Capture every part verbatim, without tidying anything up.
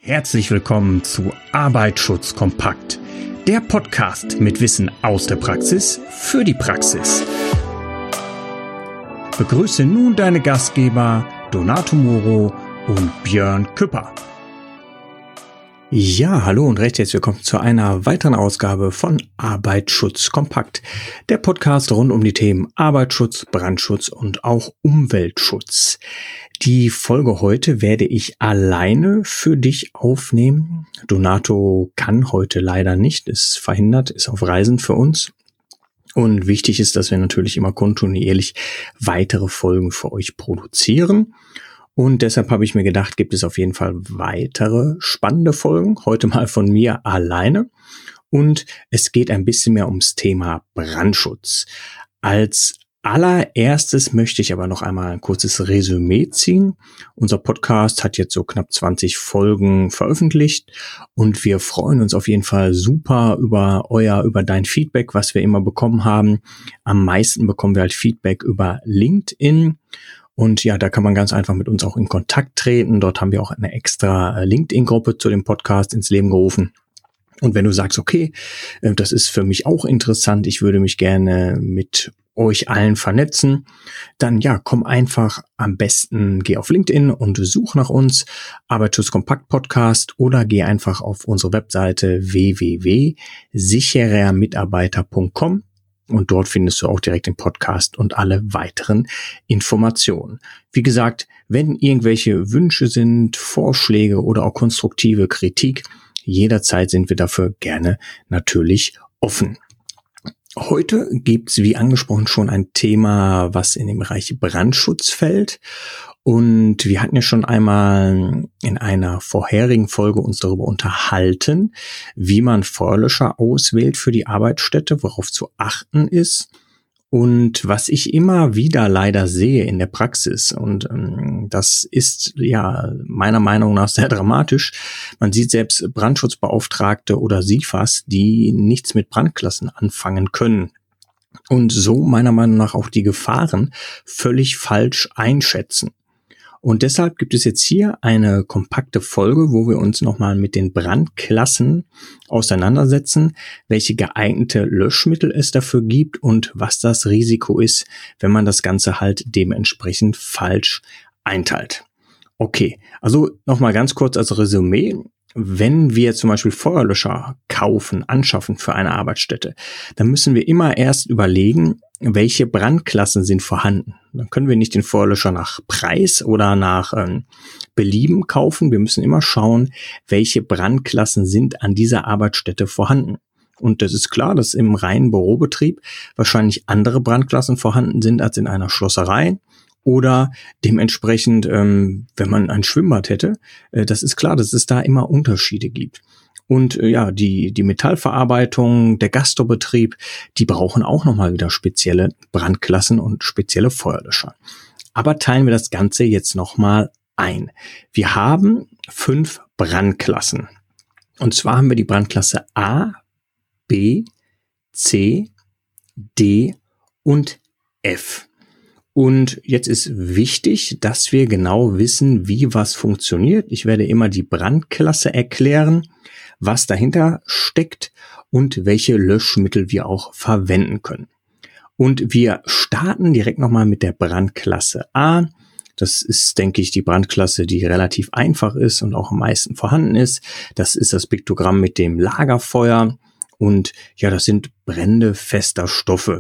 Herzlich willkommen zu Arbeitsschutz kompakt, der Podcast mit Wissen aus der Praxis für die Praxis. Begrüße nun deine Gastgeber Donato Moro und Björn Küpper. Ja, hallo und recht herzlich willkommen zu einer weiteren Ausgabe von Arbeitsschutz kompakt, der Podcast rund um die Themen Arbeitsschutz, Brandschutz und auch Umweltschutz. Die Folge heute werde ich alleine für dich aufnehmen. Donato kann heute leider nicht, ist verhindert, ist auf Reisen für uns. Und wichtig ist, dass wir natürlich immer kontinuierlich weitere Folgen für euch produzieren. Und deshalb habe ich mir gedacht, gibt es auf jeden Fall weitere spannende Folgen, heute mal von mir alleine. Und es geht ein bisschen mehr ums Thema Brandschutz. Als allererstes möchte ich aber noch einmal ein kurzes Resümee ziehen. Unser Podcast hat jetzt so knapp zwanzig Folgen veröffentlicht und wir freuen uns auf jeden Fall super über euer, über dein Feedback, was wir immer bekommen haben. Am meisten bekommen wir halt Feedback über LinkedIn. Und ja, da kann man ganz einfach mit uns auch in Kontakt treten. Dort haben wir auch eine extra LinkedIn-Gruppe zu dem Podcast ins Leben gerufen. Und wenn du sagst, okay, das ist für mich auch interessant, ich würde mich gerne mit euch allen vernetzen, dann ja, komm einfach am besten, geh auf LinkedIn und such nach uns, Arbeitsschutz kompakt Podcast, oder geh einfach auf unsere Webseite w w w punkt sicherer mitarbeiter punkt com. Und dort findest du auch direkt den Podcast und alle weiteren Informationen. Wie gesagt, wenn irgendwelche Wünsche sind, Vorschläge oder auch konstruktive Kritik, jederzeit sind wir dafür gerne natürlich offen. Heute gibt's, wie angesprochen, schon ein Thema, was in dem Bereich Brandschutz fällt. Und wir hatten ja schon einmal in einer vorherigen Folge uns darüber unterhalten, wie man Feuerlöscher auswählt für die Arbeitsstätte, worauf zu achten ist. Und was ich immer wieder leider sehe in der Praxis, und ähm, das ist ja meiner Meinung nach sehr dramatisch, man sieht selbst Brandschutzbeauftragte oder S I F As, die nichts mit Brandklassen anfangen können. Und so meiner Meinung nach auch die Gefahren völlig falsch einschätzen. Und deshalb gibt es jetzt hier eine kompakte Folge, wo wir uns nochmal mit den Brandklassen auseinandersetzen, welche geeignete Löschmittel es dafür gibt und was das Risiko ist, wenn man das Ganze halt dementsprechend falsch einteilt. Okay, also nochmal ganz kurz als Resümee. Wenn wir zum Beispiel Feuerlöscher kaufen, anschaffen für eine Arbeitsstätte, dann müssen wir immer erst überlegen, welche Brandklassen sind vorhanden. Dann können wir nicht den Feuerlöscher nach Preis oder nach ähm, Belieben kaufen. Wir müssen immer schauen, welche Brandklassen sind an dieser Arbeitsstätte vorhanden. Und das ist klar, dass im reinen Bürobetrieb wahrscheinlich andere Brandklassen vorhanden sind als in einer Schlosserei. Oder dementsprechend, ähm, wenn man ein Schwimmbad hätte, äh, das ist klar, dass es da immer Unterschiede gibt. Und äh, ja, die die Metallverarbeitung, der Gastrobetrieb, die brauchen auch nochmal wieder spezielle Brandklassen und spezielle Feuerlöscher. Aber teilen wir das Ganze jetzt nochmal ein. Wir haben fünf Brandklassen. Und zwar haben wir die Brandklasse A, B, C, D und F. Und jetzt ist wichtig, dass wir genau wissen, wie was funktioniert. Ich werde immer die Brandklasse erklären, was dahinter steckt und welche Löschmittel wir auch verwenden können. Und wir starten direkt nochmal mit der Brandklasse A. Das ist, denke ich, die Brandklasse, die relativ einfach ist und auch am meisten vorhanden ist. Das ist das Piktogramm mit dem Lagerfeuer. Und ja, das sind Brände fester Stoffe.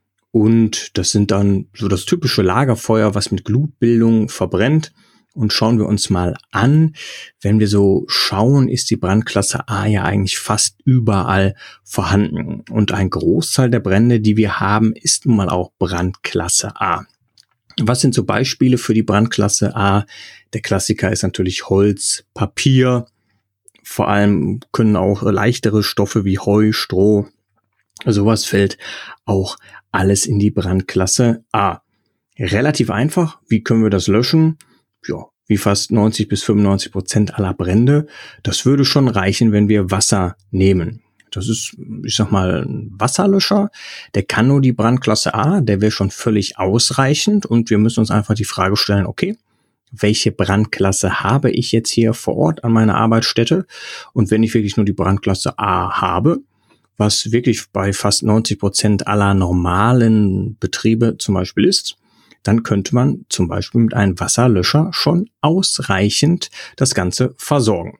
Und das sind dann so das typische Lagerfeuer, was mit Glutbildung verbrennt. Und schauen wir uns mal an, wenn wir so schauen, ist die Brandklasse A ja eigentlich fast überall vorhanden. Und ein Großteil der Brände, die wir haben, ist nun mal auch Brandklasse A. Was sind so Beispiele für die Brandklasse A? Der Klassiker ist natürlich Holz, Papier. Vor allem können auch leichtere Stoffe wie Heu, Stroh, sowas fällt auch alles in die Brandklasse A. Relativ einfach. Wie können wir das löschen? Ja, wie fast neunzig bis fünfundneunzig Prozent aller Brände. Das würde schon reichen, wenn wir Wasser nehmen. Das ist, ich sag mal, ein Wasserlöscher. Der kann nur die Brandklasse A. Der wäre schon völlig ausreichend. Und wir müssen uns einfach die Frage stellen, okay, welche Brandklasse habe ich jetzt hier vor Ort an meiner Arbeitsstätte. Und wenn ich wirklich nur die Brandklasse A habe, was wirklich bei fast neunzig Prozent aller normalen Betriebe zum Beispiel ist, dann könnte man zum Beispiel mit einem Wasserlöscher schon ausreichend das Ganze versorgen.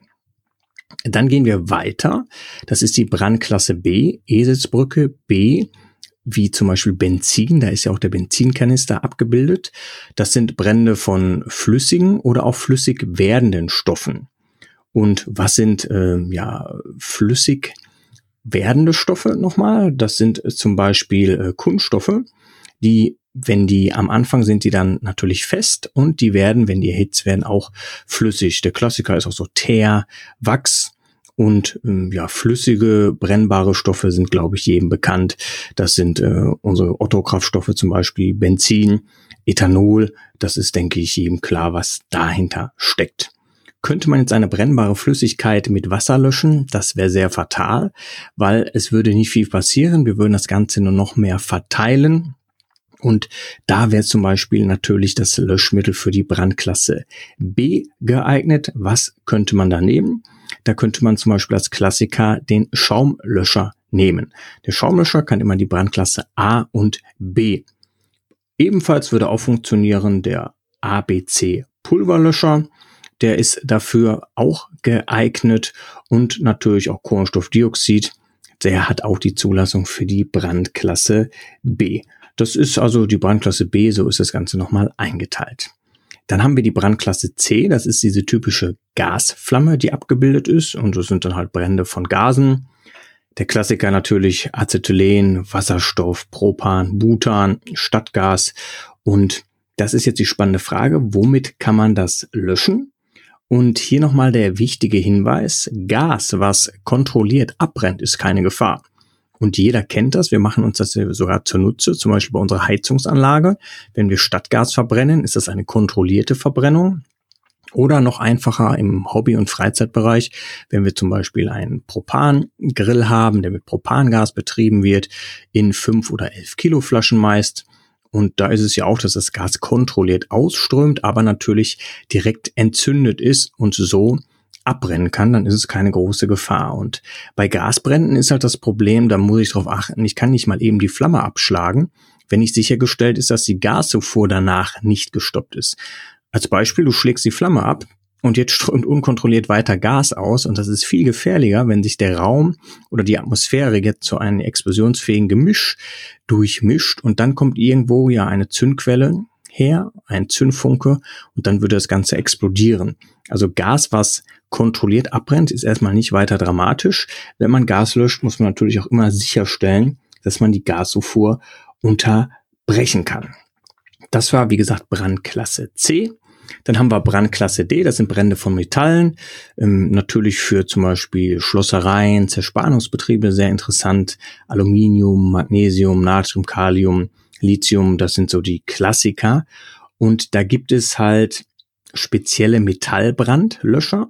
Dann gehen wir weiter. Das ist die Brandklasse B, Eselsbrücke B, wie zum Beispiel Benzin. Da ist ja auch der Benzinkanister abgebildet. Das sind Brände von flüssigen oder auch flüssig werdenden Stoffen. Und was sind äh, ja flüssig werdende Stoffe nochmal? Das sind äh, zum Beispiel äh, Kunststoffe, die, wenn die am Anfang sind, die dann natürlich fest und die werden, wenn die erhitzt werden, auch flüssig. Der Klassiker ist auch so Teer, Wachs und ähm, ja flüssige, brennbare Stoffe sind, glaube ich, jedem bekannt. Das sind äh, unsere Otto-Kraftstoffe, zum Beispiel Benzin, Ethanol. Das ist, denke ich, jedem klar, was dahinter steckt. Könnte man jetzt eine brennbare Flüssigkeit mit Wasser löschen? Das wäre sehr fatal, weil es würde nicht viel passieren. Wir würden das Ganze nur noch mehr verteilen. Und da wäre zum Beispiel natürlich das Löschmittel für die Brandklasse B geeignet. Was könnte man da nehmen? Da könnte man zum Beispiel als Klassiker den Schaumlöscher nehmen. Der Schaumlöscher kann immer die Brandklasse A und B. Ebenfalls würde auch funktionieren der A B C Pulverlöscher. Der ist dafür auch geeignet und natürlich auch Kohlenstoffdioxid. Der hat auch die Zulassung für die Brandklasse B. Das ist also die Brandklasse B, so ist das Ganze nochmal eingeteilt. Dann haben wir die Brandklasse C, das ist diese typische Gasflamme, die abgebildet ist und das sind dann halt Brände von Gasen. Der Klassiker natürlich Acetylen, Wasserstoff, Propan, Butan, Stadtgas und das ist jetzt die spannende Frage, womit kann man das löschen? Und hier nochmal der wichtige Hinweis, Gas, was kontrolliert abbrennt, ist keine Gefahr. Und jeder kennt das, wir machen uns das sogar zunutze, zum Beispiel bei unserer Heizungsanlage. Wenn wir Stadtgas verbrennen, ist das eine kontrollierte Verbrennung. Oder noch einfacher im Hobby- und Freizeitbereich, wenn wir zum Beispiel einen Propangrill haben, der mit Propangas betrieben wird, in fünf oder elf Kilo Flaschen meist. Und da ist es ja auch, dass das Gas kontrolliert ausströmt, aber natürlich direkt entzündet ist und so abbrennen kann, dann ist es keine große Gefahr. Und bei Gasbränden ist halt das Problem, da muss ich darauf achten, ich kann nicht mal eben die Flamme abschlagen, wenn nicht sichergestellt ist, dass die Gaszufuhr danach nicht gestoppt ist. Als Beispiel, du schlägst die Flamme ab und jetzt strömt unkontrolliert weiter Gas aus und das ist viel gefährlicher, wenn sich der Raum oder die Atmosphäre jetzt zu einem explosionsfähigen Gemisch durchmischt und dann kommt irgendwo ja eine Zündquelle her, ein Zündfunke und dann würde das Ganze explodieren. Also Gas, was kontrolliert abbrennt, ist erstmal nicht weiter dramatisch. Wenn man Gas löscht, muss man natürlich auch immer sicherstellen, dass man die Gaszufuhr unterbrechen kann. Das war, wie gesagt, Brandklasse C. Dann haben wir Brandklasse D, das sind Brände von Metallen, ähm, natürlich für zum Beispiel Schlossereien, Zerspannungsbetriebe sehr interessant, Aluminium, Magnesium, Natrium, Kalium, Lithium, das sind so die Klassiker und da gibt es halt spezielle Metallbrandlöscher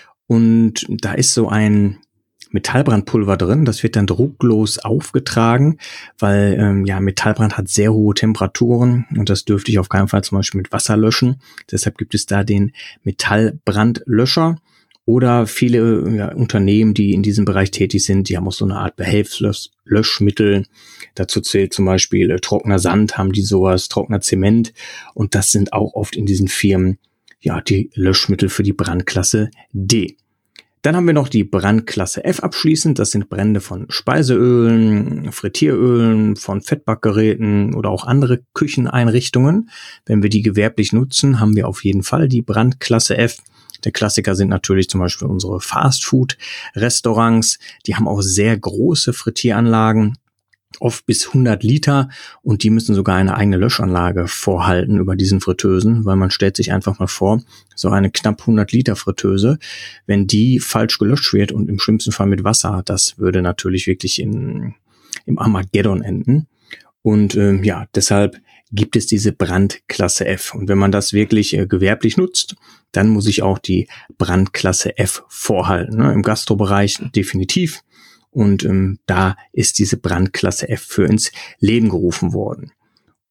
und da ist so ein Metallbrandpulver drin, das wird dann drucklos aufgetragen, weil ähm, ja Metallbrand hat sehr hohe Temperaturen und das dürfte ich auf keinen Fall zum Beispiel mit Wasser löschen. Deshalb gibt es da den Metallbrandlöscher oder viele ja, Unternehmen, die in diesem Bereich tätig sind, die haben auch so eine Art Behelfslöschmittel. Dazu zählt zum Beispiel äh, trockener Sand, haben die sowas, trockener Zement und das sind auch oft in diesen Firmen ja die Löschmittel für die Brandklasse D. Dann haben wir noch die Brandklasse F abschließend. Das sind Brände von Speiseölen, Frittierölen, von Fettbackgeräten oder auch andere Kücheneinrichtungen. Wenn wir die gewerblich nutzen, haben wir auf jeden Fall die Brandklasse F. Der Klassiker sind natürlich zum Beispiel unsere Fastfood-Restaurants. Die haben auch sehr große Frittieranlagen, oft bis hundert Liter und die müssen sogar eine eigene Löschanlage vorhalten über diesen Fritteusen, weil man stellt sich einfach mal vor, so eine knapp hundert Liter Fritteuse, wenn die falsch gelöscht wird und im schlimmsten Fall mit Wasser, das würde natürlich wirklich in, im Armageddon enden. Und ähm, ja, deshalb gibt es diese Brandklasse F. Und wenn man das wirklich äh, gewerblich nutzt, dann muss ich auch die Brandklasse F vorhalten. Ne? Im Gastrobereich definitiv. Und ähm, da ist diese Brandklasse F für ins Leben gerufen worden.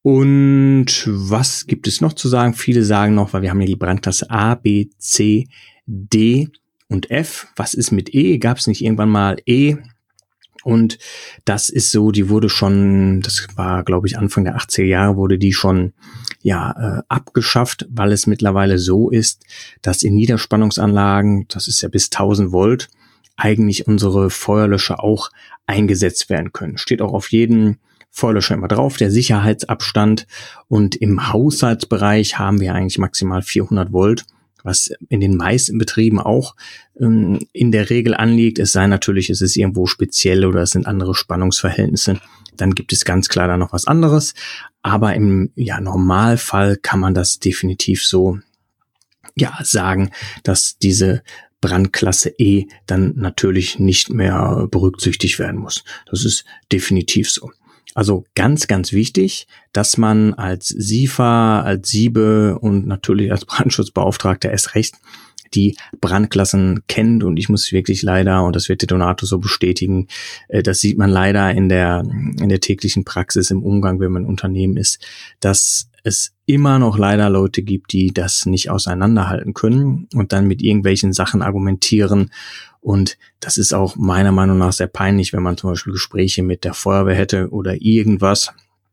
Und was gibt es noch zu sagen? Viele sagen noch, weil wir haben ja die Brandklasse A, B, C, D und F. Was ist mit E? Gab es nicht irgendwann mal E? Und das ist so, die wurde schon, das war glaube ich Anfang der achtziger Jahre, wurde die schon ja äh, abgeschafft, weil es mittlerweile so ist, dass in Niederspannungsanlagen, das ist ja bis tausend Volt, eigentlich unsere Feuerlöscher auch eingesetzt werden können. Steht auch auf jedem Feuerlöscher immer drauf, der Sicherheitsabstand, und im Haushaltsbereich haben wir eigentlich maximal vierhundert Volt, was in den meisten Betrieben auch ähm, in der Regel anliegt. Es sei natürlich, es ist irgendwo speziell oder es sind andere Spannungsverhältnisse, dann gibt es ganz klar da noch was anderes, aber im ja, Normalfall kann man das definitiv so ja sagen, dass diese Brandklasse E dann natürlich nicht mehr berücksichtigt werden muss. Das ist definitiv so. Also ganz, ganz wichtig, dass man als SIFA, als SIBE und natürlich als Brandschutzbeauftragter erst recht die Brandklassen kennt. Und ich muss wirklich leider, und das wird der Donato so bestätigen, das sieht man leider in der, in der täglichen Praxis im Umgang, wenn man ein Unternehmen ist, dass es immer noch leider Leute gibt, die das nicht auseinanderhalten können und dann mit irgendwelchen Sachen argumentieren. Und das ist auch meiner Meinung nach sehr peinlich, wenn man zum Beispiel Gespräche mit der Feuerwehr hätte oder irgendwas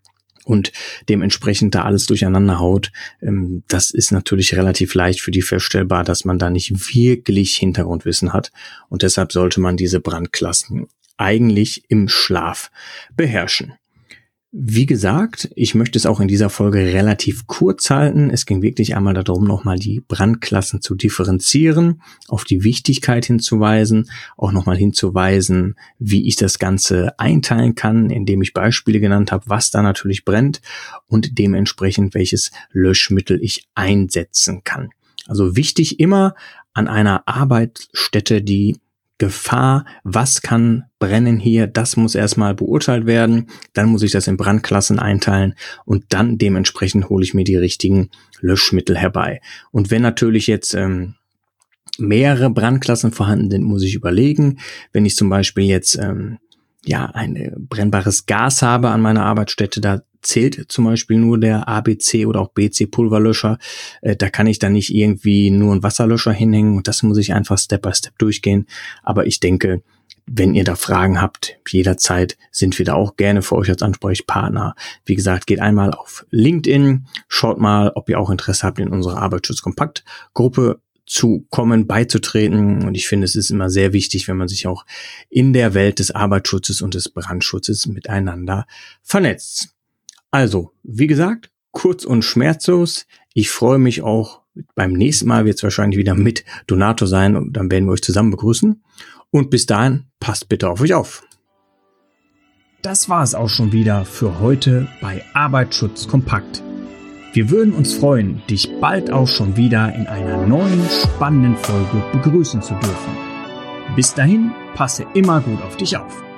und dementsprechend da alles durcheinander haut. Das ist natürlich relativ leicht für die feststellbar, dass man da nicht wirklich Hintergrundwissen hat. Und deshalb sollte man diese Brandklassen eigentlich im Schlaf beherrschen. Wie gesagt, ich möchte es auch in dieser Folge relativ kurz halten. Es ging wirklich einmal darum, nochmal die Brandklassen zu differenzieren, auf die Wichtigkeit hinzuweisen, auch nochmal hinzuweisen, wie ich das Ganze einteilen kann, indem ich Beispiele genannt habe, was da natürlich brennt und dementsprechend welches Löschmittel ich einsetzen kann. Also wichtig immer an einer Arbeitsstätte die Gefahr, was kann brennen hier, das muss erstmal beurteilt werden, dann muss ich das in Brandklassen einteilen und dann dementsprechend hole ich mir die richtigen Löschmittel herbei. Und wenn natürlich jetzt ähm, mehrere Brandklassen vorhanden sind, muss ich überlegen, wenn ich zum Beispiel jetzt ähm, ja ein brennbares Gas habe an meiner Arbeitsstätte, da zählt zum Beispiel nur der A B C oder auch B C Pulverlöscher. Äh, da kann ich dann nicht irgendwie nur einen Wasserlöscher hinhängen und das muss ich einfach Step by Step durchgehen. Aber ich denke, wenn ihr da Fragen habt, jederzeit sind wir da auch gerne für euch als Ansprechpartner. Wie gesagt, geht einmal auf LinkedIn, schaut mal, ob ihr auch Interesse habt, in unsere Arbeitsschutz-Kompakt-Gruppe zu kommen, beizutreten. Und ich finde, es ist immer sehr wichtig, wenn man sich auch in der Welt des Arbeitsschutzes und des Brandschutzes miteinander vernetzt. Also, wie gesagt, kurz und schmerzlos. Ich freue mich auch, beim nächsten Mal wird es wahrscheinlich wieder mit Donato sein und dann werden wir euch zusammen begrüßen. Und bis dahin, passt bitte auf euch auf. Das war es auch schon wieder für heute bei Arbeitsschutz Kompakt. Wir würden uns freuen, dich bald auch schon wieder in einer neuen spannenden Folge begrüßen zu dürfen. Bis dahin, passe immer gut auf dich auf.